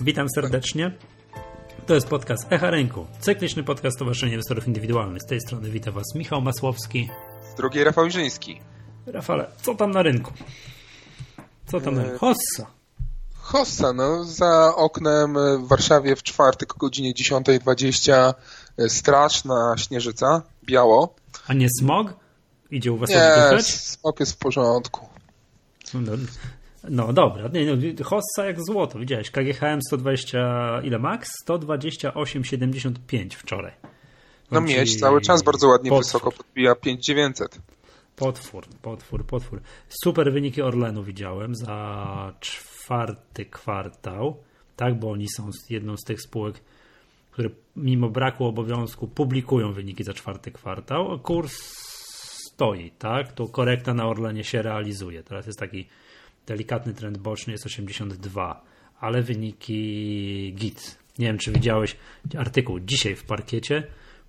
Witam serdecznie. To jest podcast Echa Rynku, cykliczny podcast Stowarzyszenia Inwestorów Indywidualnych. Z tej strony witam Was Michał Masłowski. Z drugiej Rafał Żyński. Rafale, co tam na rynku? Co tam na rynku? Hossa, no za oknem w Warszawie w czwartek o godzinie 10:20 straszna śnieżyca, biało. A nie smog? Idzie u Was oddychać? Nie, smog jest w porządku. No dobra, hossa jak złoto, widziałeś, KGHM 120, ile max? 128,75 wczoraj. No miedź cały czas bardzo ładnie wysoko podbija 5,900. Potwór. Super wyniki Orlenu widziałem za czwarty kwartał, tak, bo oni są jedną z tych spółek, które mimo braku obowiązku publikują wyniki za czwarty kwartał. Kurs stoi, tak, to korekta na Orlenie się realizuje. Teraz jest taki delikatny trend boczny, jest 82, ale wyniki git. Nie wiem, czy widziałeś artykuł dzisiaj w Parkiecie.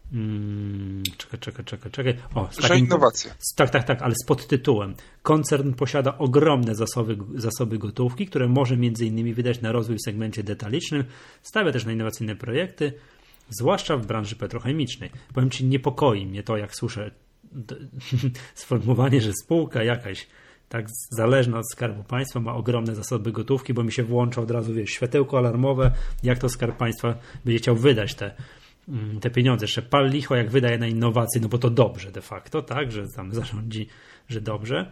Czekaj. Że innowacje. Tak, ale z podtytułem: koncern posiada ogromne zasoby gotówki, które może m.in. wydać na rozwój w segmencie detalicznym. Stawia też na innowacyjne projekty, zwłaszcza w branży petrochemicznej. Powiem Ci, niepokoi mnie to, jak słyszę sformułowanie, że spółka jakaś tak zależna od Skarbu Państwa ma ogromne zasoby gotówki, bo mi się włącza od razu, światełko alarmowe, jak to Skarb Państwa będzie chciał wydać te pieniądze. Jeszcze pal licho, jak wydaje na innowacje, no bo to dobrze de facto, tak, że tam zarządzi, że dobrze,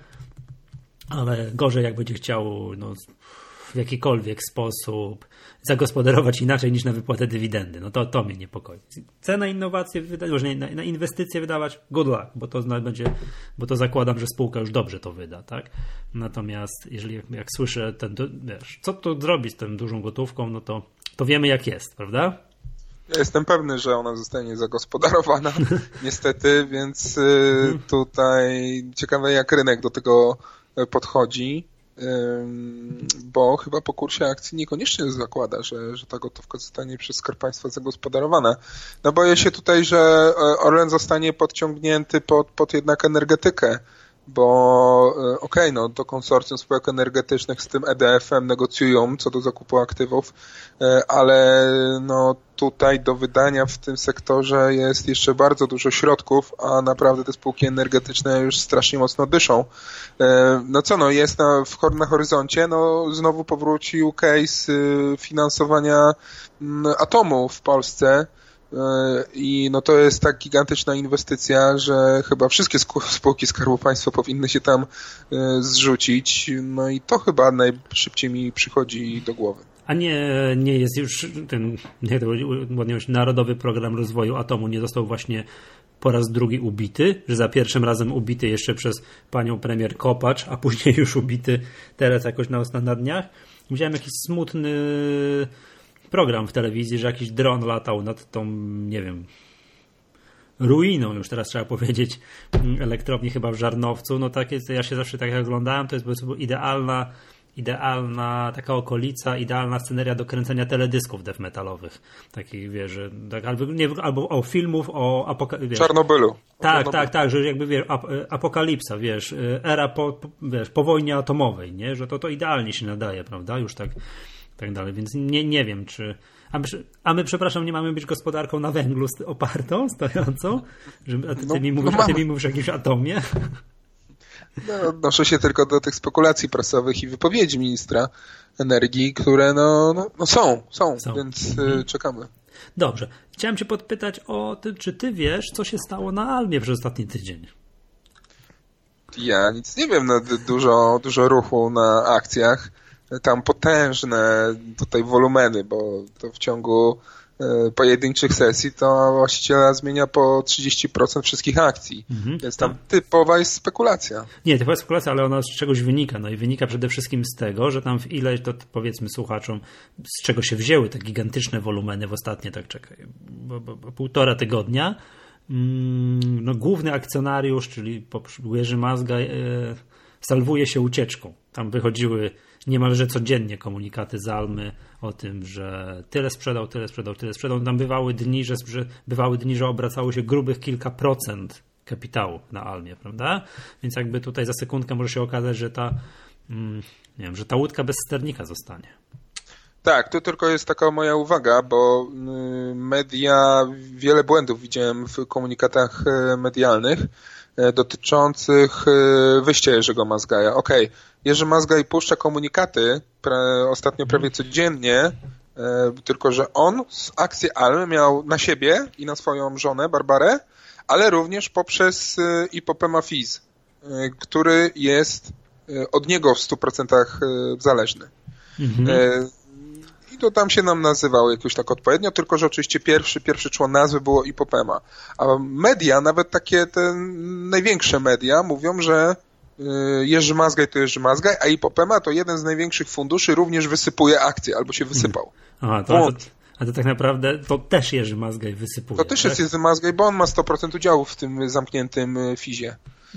ale gorzej, jak będzie chciał w jakikolwiek sposób zagospodarować inaczej niż na wypłatę dywidendy. No to mnie niepokoi. Chcę na innowacje wydać, może na inwestycje wydawać, good luck, bo to zakładam, że spółka już dobrze to wyda, tak? Natomiast jeżeli jak słyszę co to zrobić z tą dużą gotówką, no to wiemy, jak jest, prawda? Ja jestem pewny, że ona zostanie zagospodarowana, niestety, więc tutaj ciekawe, jak rynek do tego podchodzi, bo chyba po kursie akcji niekoniecznie zakłada, że ta gotówka zostanie przez Skarb Państwa zagospodarowana. No boję się tutaj, że Orlen zostanie podciągnięty pod jednak energetykę, bo to konsorcjum spółek energetycznych z tym EDF-em negocjują co do zakupu aktywów, ale tutaj do wydania w tym sektorze jest jeszcze bardzo dużo środków, a naprawdę te spółki energetyczne już strasznie mocno dyszą. Jest na horyzoncie, znowu powrócił case finansowania atomu w Polsce. I to jest tak gigantyczna inwestycja, że chyba wszystkie spółki Skarbu Państwa powinny się tam zrzucić. No i to chyba najszybciej mi przychodzi do głowy. A nie jest już Narodowy Program Rozwoju Atomu nie został właśnie po raz drugi ubity, że za pierwszym razem ubity jeszcze przez panią premier Kopacz, a później już ubity teraz jakoś na dniach. Widziałem jakiś smutny program w telewizji, że jakiś dron latał nad tą, nie wiem, ruiną, już teraz trzeba powiedzieć, elektrowni chyba w Żarnowcu. Ja się zawsze tak jak oglądałem, to jest po prostu idealna taka okolica, idealna sceneria do kręcenia teledysków death metalowych. Takich, albo filmów o Czarnobylu. Tak, że jakby apokalipsa, era po wojnie atomowej, nie? Że to idealnie się nadaje, prawda? Już tak dalej, więc nie wiem, czy... A my, przepraszam, nie mamy być gospodarką na węglu stojącą? Ty mi mówisz o jakimś atomie? Odnoszę się tylko do tych spekulacji prasowych i wypowiedzi ministra energii, które są, więc czekamy. Dobrze. Chciałem cię podpytać czy ty wiesz, co się stało na Almie przez ostatni tydzień? Ja nic nie wiem, dużo ruchu na akcjach. Tam potężne tutaj wolumeny, bo to w ciągu pojedynczych sesji to właściciela zmienia po 30% wszystkich akcji. Więc tam typowa jest spekulacja. Nie, typowa jest spekulacja, ale ona z czegoś wynika. I wynika przede wszystkim z tego, że tam w ileś, to powiedzmy słuchaczom, z czego się wzięły te gigantyczne wolumeny w ostatnie, półtora tygodnia. Główny akcjonariusz, czyli Jerzy Mazga, salwuje się ucieczką. Tam wychodziły niemalże codziennie komunikaty z Almy o tym, że tyle sprzedał. Tam bywały dni, że obracało się grubych kilka procent kapitału na Almie, prawda? Więc jakby tutaj za sekundkę może się okazać, że ta łódka bez sternika zostanie. Tak, to tylko jest taka moja uwaga, bo media, wiele błędów widziałem w komunikatach medialnych dotyczących wyjścia Jerzego Mazgaja. Okej, Jerzy Mazgaj puszcza komunikaty ostatnio prawie codziennie, tylko że on z akcji ALM miał na siebie i na swoją żonę Barbarę, ale również poprzez Ipopema Fizz, który jest od niego w 100% zależny. I to tam się nam nazywało jakoś tak odpowiednio, tylko że oczywiście pierwszy człon nazwy było Ipopema. A media, nawet takie te największe media mówią, że Jerzy Mazgaj to Jerzy Mazgaj, a Ipopema to jeden z największych funduszy również wysypuje akcje, albo się wysypał. Aha, a to tak naprawdę to też Jerzy Mazgaj wysypuje. To też jest Jerzy Mazgaj, bo on ma 100% udziału w tym zamkniętym Fizie.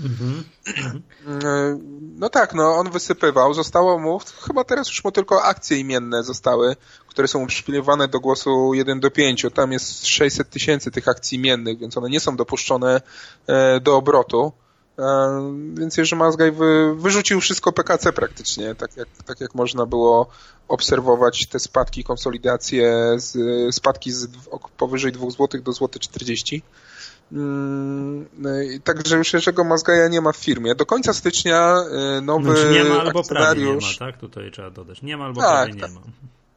No tak, on wysypywał, zostało mu, chyba teraz już mu tylko akcje imienne zostały, które są uprzywilejowane do głosu 1:5. Tam jest 600 000 tych akcji imiennych, więc one nie są dopuszczone do obrotu. Więc Jerzy Mazgaj wyrzucił wszystko PKC praktycznie, tak jak można było obserwować te spadki, konsolidacje, spadki z powyżej 2 zł do 40 zł. Także już Jerzego Mazgaja nie ma w firmie. Do końca stycznia nowy nie ma albo akcjonariusz... prawie nie ma, tak? Tutaj trzeba dodać. Nie ma albo prawie nie ma.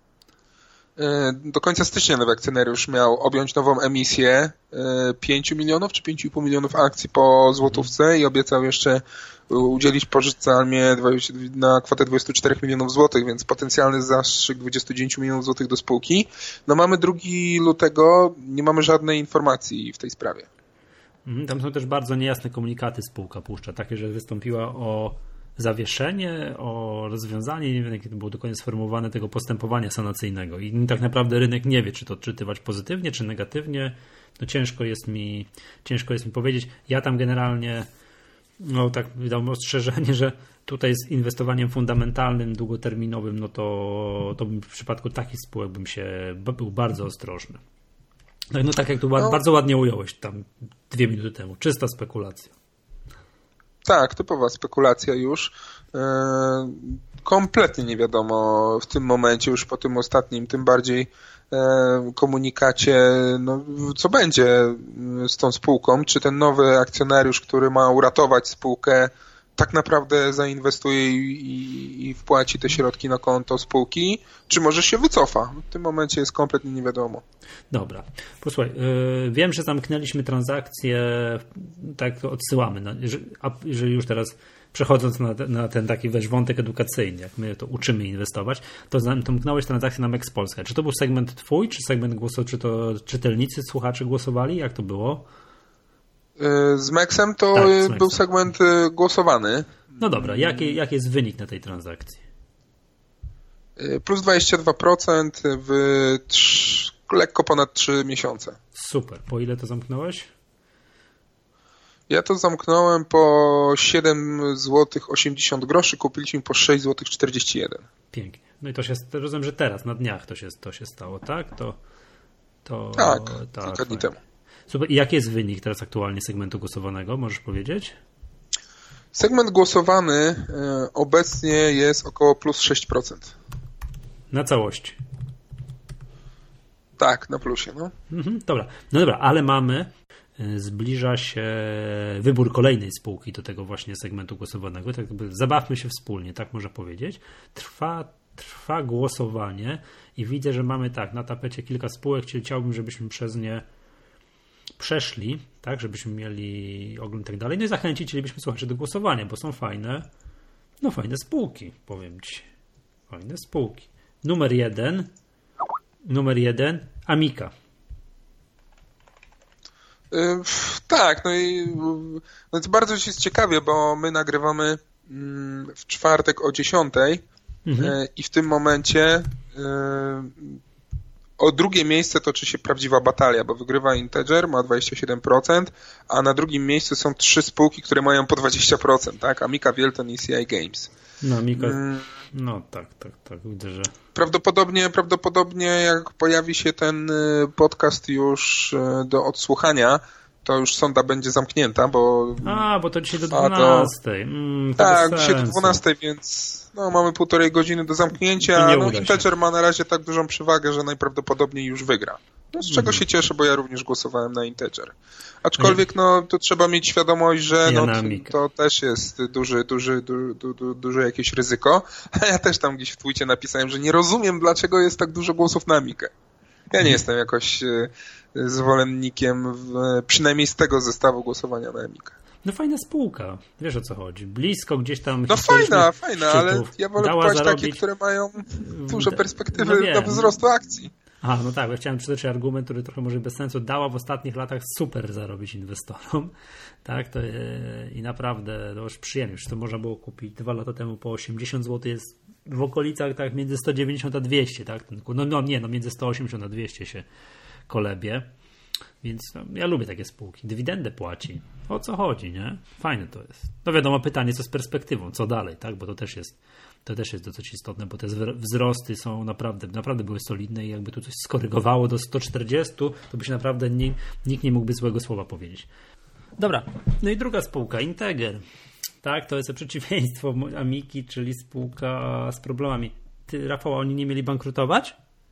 Do końca stycznia nowy akcjonariusz miał objąć nową emisję 5 milionów czy 5,5 milionów akcji po złotówce i obiecał jeszcze udzielić pożyczce ALM-ie na kwotę 24 milionów złotych, więc potencjalny zastrzyk 29 milionów złotych do spółki. Mamy 2 lutego, nie mamy żadnej informacji w tej sprawie. Tam są też bardzo niejasne komunikaty spółka puszcza, takie, że wystąpiła o zawieszenie, o rozwiązanie, nie wiem jakie to było dokładnie sformułowane, tego postępowania sanacyjnego i tak naprawdę rynek nie wie, czy to odczytywać pozytywnie, czy negatywnie. Ciężko jest mi powiedzieć. Ja tam generalnie tak dam ostrzeżenie, że tutaj z inwestowaniem fundamentalnym, długoterminowym, to w przypadku takich spółek był bardzo ostrożny. Tak jak tu bardzo ładnie ująłeś tam 2 minuty temu. Czysta spekulacja. Tak, typowa spekulacja już. Kompletnie nie wiadomo w tym momencie, już po tym ostatnim, tym bardziej komunikacie, co będzie z tą spółką. Czy ten nowy akcjonariusz, który ma uratować spółkę, tak naprawdę zainwestuje i wpłaci te środki na konto spółki, czy może się wycofa. W tym momencie jest kompletnie nie wiadomo. Dobra. Posłuchaj, wiem, że zamknęliśmy transakcję, tak to odsyłamy, że już teraz przechodząc na ten taki wątek edukacyjny, jak my to uczymy inwestować, to zamknąłeś transakcję na Mex Polska. Czy to był segment twój, czy segment czy to czytelnicy, słuchacze głosowali? Jak to było? Z Mexem to był segment głosowany. No dobra, jaki jest wynik na tej transakcji? Plus 22% w lekko ponad 3 miesiące. Super. Po ile to zamknąłeś? Ja to zamknąłem po 7 zł 80 groszy, kupiliśmy po 6 zł 41. Pięknie. No i to się, rozumiem, że teraz, na dniach to się stało, tak? Tak, kilka dni temu. Super. I jaki jest wynik teraz aktualnie segmentu głosowanego? Możesz powiedzieć? Segment głosowany obecnie jest około plus 6%. Na całości? Tak, na plusie. Dobra, ale zbliża się wybór kolejnej spółki do tego właśnie segmentu głosowanego. Tak jakby zabawmy się wspólnie, tak można powiedzieć. Trwa głosowanie i widzę, że mamy na tapecie kilka spółek, czyli chciałbym, żebyśmy przez nie przeszli, tak, żebyśmy mieli ogląd i tak dalej. No i chcielibyśmy słuchaczy do głosowania, bo są fajne spółki, powiem Ci. Fajne spółki. Numer jeden Amica. Tak, to bardzo jest ciekawie, bo my nagrywamy w czwartek o 10:00 i w tym momencie o drugie miejsce toczy się prawdziwa batalia, bo wygrywa Integer, ma 27%, a na drugim miejscu są 3 spółki, które mają po 20%, tak? Amica, Wielton i CI Games. Amica, tak, widzę, że... Prawdopodobnie jak pojawi się ten podcast już do odsłuchania, to już sonda będzie zamknięta, bo... bo to dzisiaj do 12. Tak, dzisiaj do 12, więc mamy 1,5 godziny do zamknięcia. Integer ma na razie tak dużą przewagę, że najprawdopodobniej już wygra. Z czego się cieszę, bo ja również głosowałem na Integer. Aczkolwiek to trzeba mieć świadomość, że to też jest duże jakieś ryzyko. A ja też tam gdzieś w tweetie napisałem, że nie rozumiem, dlaczego jest tak dużo głosów na Amikę. Ja nie jestem jakoś zwolennikiem przynajmniej z tego zestawu głosowania na Amikę. Fajna spółka, wiesz o co chodzi. Blisko gdzieś tam... fajna, ale ja wolę kupować takie, które mają duże perspektywy do wzrostu akcji. Ja chciałem przytoczyć argument, który trochę może bez sensu. Dała w ostatnich latach super zarobić inwestorom. Tak, i naprawdę to już przyjemnie. To można było kupić 2 lata temu po 80 zł. Jest w okolicach tak między 190 a 200. Tak? Między 180 a 200 się kolebie. Więc ja lubię takie spółki. Dywidendę płaci. O co chodzi, nie? Fajne to jest. Wiadomo, pytanie co z perspektywą, co dalej, tak? Bo to też jest dosyć istotne, bo te wzrosty są naprawdę były solidne i jakby tu coś skorygowało do 140, to by się naprawdę nikt nie mógłby złego słowa powiedzieć. Dobra, i druga spółka, Integer. Tak, to jest przeciwieństwo Amiki, czyli spółka z problemami. Ty, Rafał, oni nie mieli bankrutować?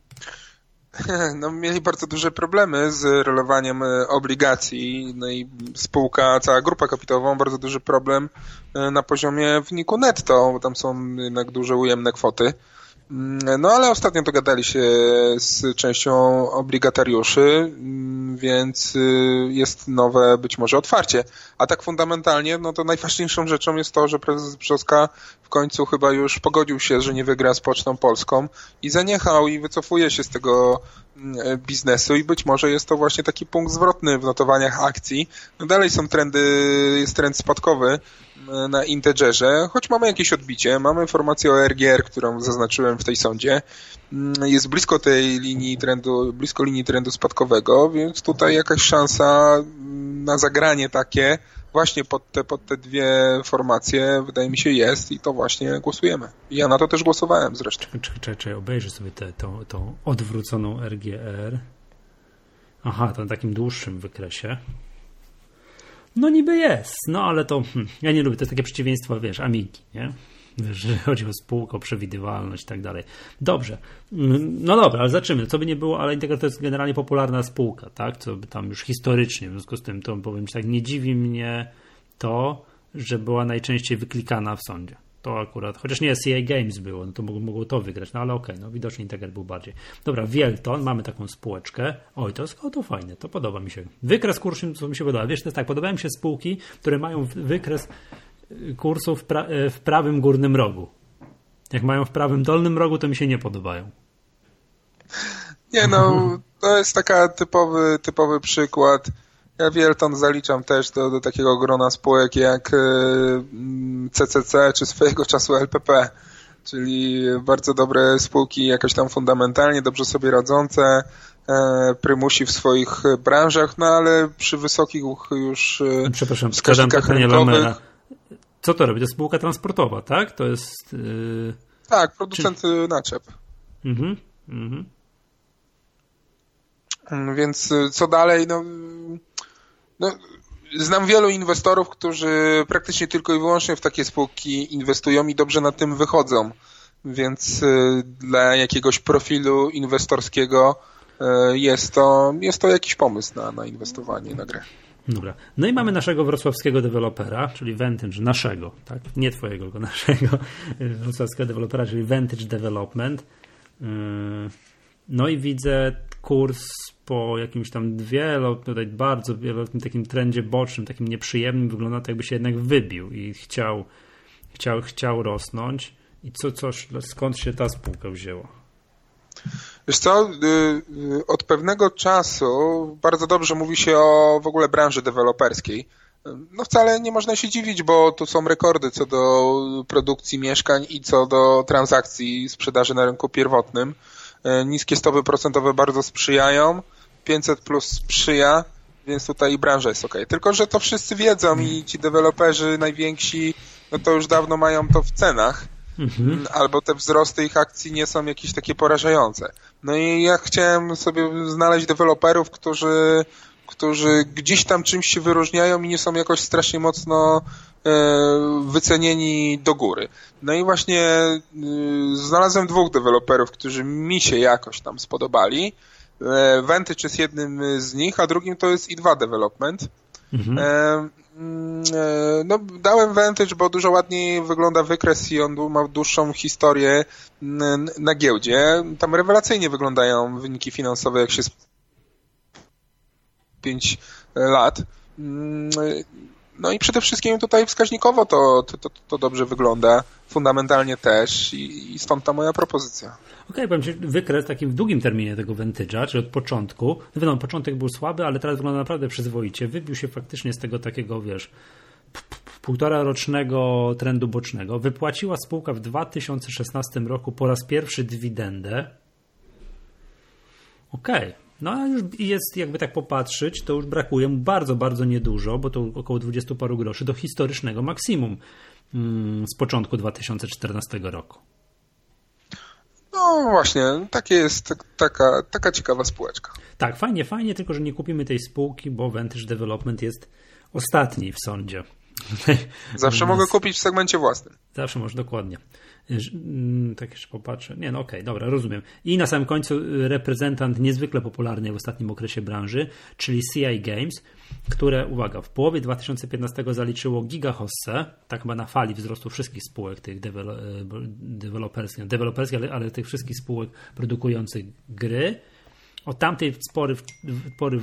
Mieli bardzo duże problemy z rolowaniem obligacji, i spółka, cała grupa kapitałowa ma bardzo duży problem na poziomie wyniku netto, bo tam są jednak duże ujemne kwoty. Ale ostatnio dogadali się z częścią obligatariuszy, więc jest nowe być może otwarcie. A tak fundamentalnie, to najważniejszą rzeczą jest to, że prezes Brzoska w końcu chyba już pogodził się, że nie wygra z Pocztą Polską i zaniechał i wycofuje się z tego biznesu i być może jest to właśnie taki punkt zwrotny w notowaniach akcji. Dalej jest trend spadkowy na Integerze, choć mamy jakieś odbicie, mamy informację o RGR, którą zaznaczyłem w tej sondzie, jest blisko tej linii trendu spadkowego, więc tutaj jakaś szansa na zagranie takie właśnie pod te dwie formacje wydaje mi się jest i to właśnie głosujemy. Ja na to też głosowałem zresztą. Czekaj, obejrzę sobie tą odwróconą RGR. Aha, to na takim dłuższym wykresie. Niby jest, ale to ja nie lubię, to jest takie przeciwieństwo, Amiki, nie? Że chodzi o spółkę, o przewidywalność i tak dalej. Dobrze, dobra, ale zaczynamy. Co by nie było, ale Integer to jest generalnie popularna spółka, tak? Co by tam już historycznie, w związku z tym to powiem ci tak, nie dziwi mnie to, że była najczęściej wyklikana w sądzie. To akurat, chociaż nie CA Games było, to mogło to wygrać, ale okej, widocznie Integer był bardziej. Dobra, Wielton, mamy taką spółeczkę. Oj, to fajne, to podoba mi się. Wykres kursu, co mi się podoba. Wiesz, to jest tak, podobają mi się spółki, które mają wykres kursu w prawym górnym rogu. Jak mają w prawym dolnym rogu, to mi się nie podobają. Nie, to jest taka typowy przykład. Ja Wielton zaliczam też do takiego grona spółek jak CCC czy swojego czasu LPP, czyli bardzo dobre spółki jakoś tam fundamentalnie, dobrze sobie radzące, prymusi w swoich branżach, ale przy wykich już wskaźnikach rynkowych. Co to robi? To jest spółka transportowa, tak? To jest... Tak, producent naczep. Więc co dalej? Znam wielu inwestorów, którzy praktycznie tylko i wyłącznie w takie spółki inwestują i dobrze na tym wychodzą. Więc dla jakiegoś profilu inwestorskiego jest to jakiś pomysł na inwestowanie, na grę. Dobra. I mamy naszego wrocławskiego dewelopera, czyli Vantage, naszego, tak? Nie twojego, tylko naszego wrocławskiego dewelopera, czyli Vantage Development. I widzę kurs po jakimś tam tutaj bardzo wieloletnim takim trendzie bocznym, takim nieprzyjemnym, wygląda to jakby się jednak wybił i chciał rosnąć. I skąd się ta spółka wzięła? Wiesz co, od pewnego czasu bardzo dobrze mówi się o w ogóle branży deweloperskiej. Wcale nie można się dziwić, bo tu są rekordy co do produkcji mieszkań i co do transakcji sprzedaży na rynku pierwotnym. Niskie stopy procentowe bardzo sprzyjają, 500 plus sprzyja, więc tutaj branża jest okej. Tylko że to wszyscy wiedzą i ci deweloperzy najwięksi, to już dawno mają to w cenach. Albo te wzrosty ich akcji nie są jakieś takie porażające. I ja chciałem sobie znaleźć deweloperów, którzy którzy gdzieś tam czymś się wyróżniają i nie są jakoś strasznie mocno wycenieni do góry. No i właśnie znalazłem 2 deweloperów, którzy mi się jakoś tam spodobali. Vantage jest jednym z nich, a drugim to jest i2 Development. No, dałem Vantage, bo dużo ładniej wygląda wykres i on ma dłuższą historię na giełdzie. Tam rewelacyjnie wyglądają wyniki finansowe, jak się 5 lat. No i przede wszystkim tutaj wskaźnikowo to dobrze wygląda, fundamentalnie też i stąd ta moja propozycja. Okej, powiem Ci, wykres takim w długim terminie tego Vantage'a, czyli od początku, no wiadomo, początek był słaby, ale teraz wygląda naprawdę przyzwoicie, wybił się faktycznie z tego takiego, wiesz, 1,5-rocznego trendu bocznego. Wypłaciła spółka w 2016 roku po raz pierwszy dywidendę. Okej. No a już jest, jakby tak popatrzeć, to już brakuje mu bardzo, bardzo niedużo, bo to około 20 paru groszy do historycznego maksimum z początku 2014 roku. No właśnie, takie jest taka ciekawa spółeczka. Tak, fajnie, tylko że nie kupimy tej spółki, bo Vantage Development jest ostatni w sądzie. Zawsze mogę kupić w segmencie własnym. Zawsze możesz, dokładnie. Tak jeszcze popatrzę. Nie, no okej, dobra, rozumiem. I na samym końcu reprezentant niezwykle popularny w ostatnim okresie branży, czyli CI Games, które, uwaga, w połowie 2015 zaliczyło gigahossę, tak chyba na fali wzrostu wszystkich spółek tych deweloperskich, ale tych wszystkich spółek produkujących gry. Od tamtej pory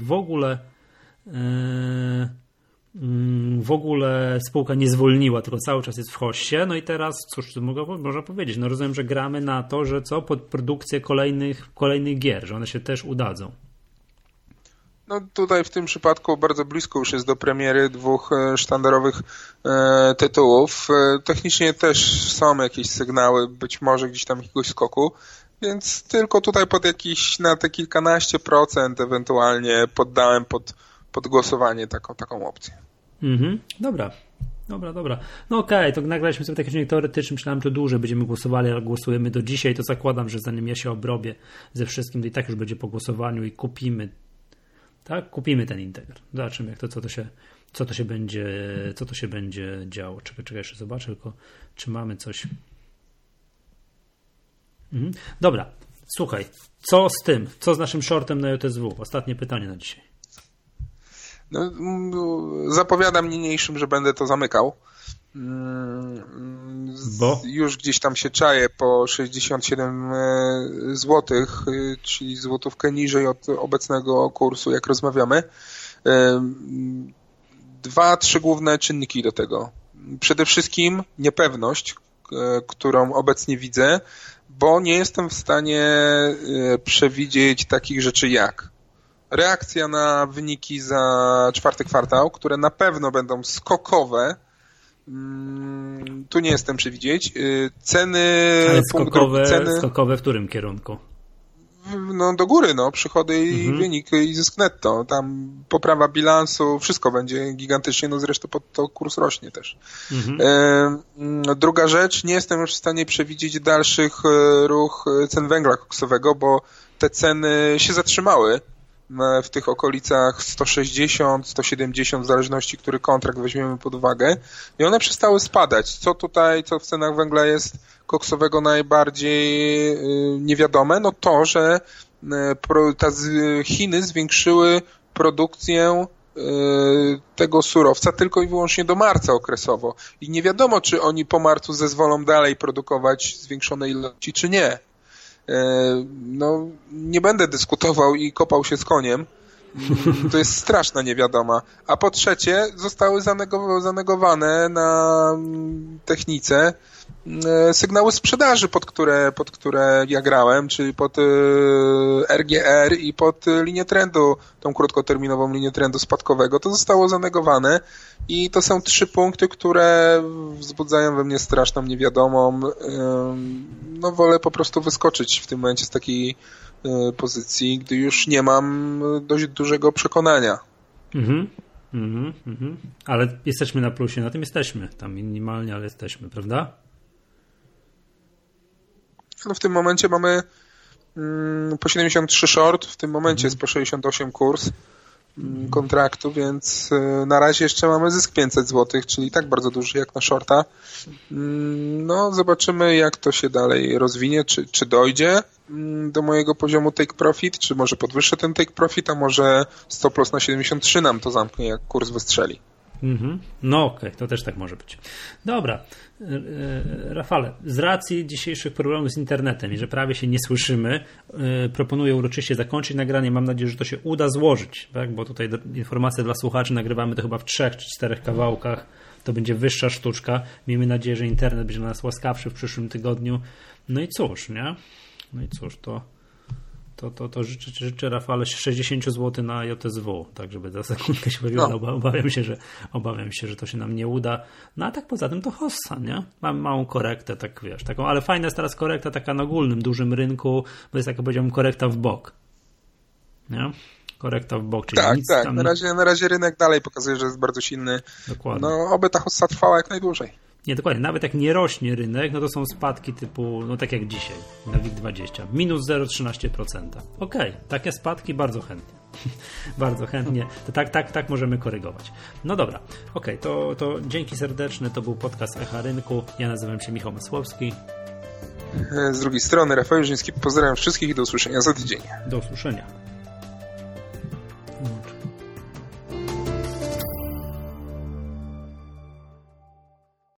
w ogóle spółka nie zwolniła, tylko cały czas jest w hossie. No i teraz, cóż, można powiedzieć, no rozumiem, że gramy na to, że pod produkcję kolejnych gier, że one się też udadzą. No tutaj w tym przypadku bardzo blisko już jest do premiery 2 sztandarowych tytułów. Technicznie też są jakieś sygnały, być może gdzieś tam jakiegoś skoku, więc tylko tutaj na te kilkanaście procent ewentualnie poddałem pod głosowanie taką opcję. Dobra. No okej, to nagraliśmy sobie taki odcinek teoretyczny, myślałem, że dłużej będziemy głosowali, ale głosujemy do dzisiaj, to zakładam, że zanim ja się obrobię ze wszystkim, to i tak już będzie po głosowaniu i kupimy ten Integer. Zobaczymy, jak co to się będzie działo. Czekaj, jeszcze zobaczę tylko, czy mamy coś. Dobra, słuchaj, co z tym? Co z naszym shortem na JSW? Ostatnie pytanie na dzisiaj. No, zapowiadam niniejszym, że będę to zamykał. Bo? Już gdzieś tam się czaję po 67 zł, czyli złotówkę niżej od obecnego kursu, jak rozmawiamy. 2-3 główne czynniki do tego. Przede wszystkim niepewność, którą obecnie widzę, bo nie jestem w stanie przewidzieć takich rzeczy jak reakcja na wyniki za 4. kwartał, które na pewno będą skokowe. Tu nie jestem przewidzieć. Ceny... Ale skokowe w którym kierunku? No do góry, przychody i wynik i zysk netto. Tam poprawa bilansu, wszystko będzie gigantycznie, zresztą to kurs rośnie też. Druga rzecz, nie jestem już w stanie przewidzieć dalszych ruch cen węgla koksowego, bo te ceny się zatrzymały w tych okolicach 160, 170, w zależności, który kontrakt weźmiemy pod uwagę. I one przestały spadać. Co w cenach węgla jest koksowego najbardziej niewiadome? No to, że Chiny zwiększyły produkcję tego surowca tylko i wyłącznie do marca okresowo. I nie wiadomo, czy oni po marcu zezwolą dalej produkować zwiększone ilości, czy nie. No, nie będę dyskutował i kopał się z koniem. To jest straszna niewiadoma. A po trzecie, zostały zanegowane na technice sygnały sprzedaży, pod które ja grałem, czyli pod RGR i pod linię trendu, tą krótkoterminową linię trendu spadkowego. To zostało zanegowane i to są 3 punkty, które wzbudzają we mnie straszną niewiadomą. No wolę po prostu wyskoczyć w tym momencie z takiej pozycji, gdy już nie mam dość dużego przekonania. Ale jesteśmy na plusie, na tym jesteśmy. Tam minimalnie, ale jesteśmy, prawda? No w tym momencie mamy po 73 short, w tym momencie jest po 68 kurs. kontraktu, więc na razie jeszcze mamy zysk 500 zł, czyli tak bardzo duży jak na shorta. No, zobaczymy, jak to się dalej rozwinie, czy dojdzie do mojego poziomu take profit, czy może podwyższę ten take profit, a może stop loss na 73 nam to zamknie, jak kurs wystrzeli. No okej, to też tak może być. Dobra, Rafale, z racji dzisiejszych problemów z internetem i że prawie się nie słyszymy, proponuję uroczyście zakończyć nagranie. Mam nadzieję, że to się uda złożyć, tak? Bo tutaj informacje dla słuchaczy nagrywamy to chyba w 3 czy 4 kawałkach. To będzie wyższa sztuczka. Miejmy nadzieję, że internet będzie dla nas łaskawszy w przyszłym tygodniu. No i cóż, nie? No i cóż, to życzę Rafale 60 zł na JSW, tak żeby za sekundkę się pojawiło. No. Obawiam się, że to się nam nie uda. No a tak poza tym to hossa, nie? Mam małą korektę, tak wiesz, taką, ale fajna jest teraz korekta taka na ogólnym, dużym rynku, bo jest, jak powiedziałem, korekta w bok. Nie? Korekta w bok, czyli tak, nic tak. tam... Na razie rynek dalej pokazuje, że jest bardzo silny. Dokładnie. No, oby ta hossa trwała jak najdłużej. Nie, dokładnie. Nawet jak nie rośnie rynek, no to są spadki typu, no tak jak dzisiaj, na WIG20. Minus 0,13%. Okej, takie spadki bardzo chętnie. Bardzo chętnie. To tak możemy korygować. No dobra. Okej, to dzięki serdeczne. To był podcast Echa Rynku. Ja nazywam się Michał Masłowski. Z drugiej strony Rafał Jurzyński. Pozdrawiam wszystkich i do usłyszenia za tydzień. Do usłyszenia.